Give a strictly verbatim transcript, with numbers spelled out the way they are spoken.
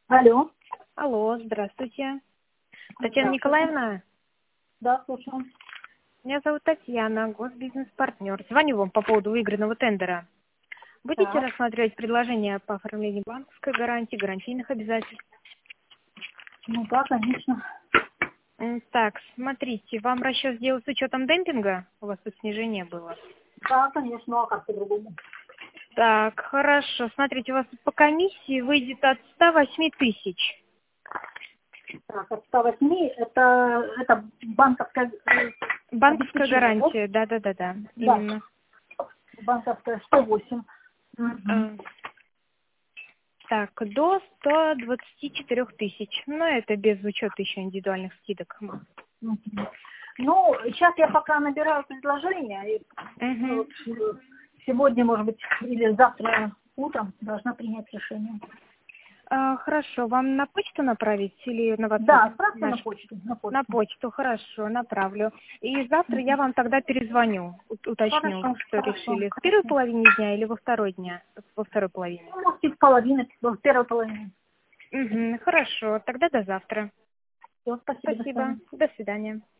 Алло. Алло, здравствуйте. Татьяна Здравствуйте. Николаевна, Да, слушаю. меня зовут Татьяна, госбизнес-партнер. Звоню вам по поводу выигранного тендера. Будете Так. рассматривать предложения по оформлению банковской гарантии, гарантийных обязательств? Ну да, конечно. М, Так, смотрите, вам расчет сделать с учетом демпинга? У вас тут снижение было. Да, конечно, ну а как по-другому? Так, хорошо. Смотрите, у вас по комиссии выйдет от ста восьми тысяч. Так, от ста восьми это, это банковская э, Банковская обеспечение, да? гарантия, да-да-да-да, Да. именно. Банковская сто восемь. Угу. А, Так, до ста двадцати четырёх тысяч. Но это без учета еще индивидуальных скидок. Мгм. Ну, сейчас я пока набираю предложения, и ну, Угу. вот, э, сегодня, может быть, или завтра утром должна принять решение. А, хорошо, вам на почту направить или на WhatsApp? Да, отправьте на Наш? почту, на На почту. почту, хорошо, направлю. И завтра я Мгм. вам тогда перезвоню, у- уточню, Хорошо, что хорошо, решили. В первой хорошо. половине дня или во второй дня? Во второй половине. Ну, может, из половины, в первой половине. Угу, хорошо, тогда до завтра. Все, спасибо, до Спасибо, свидания. до свидания.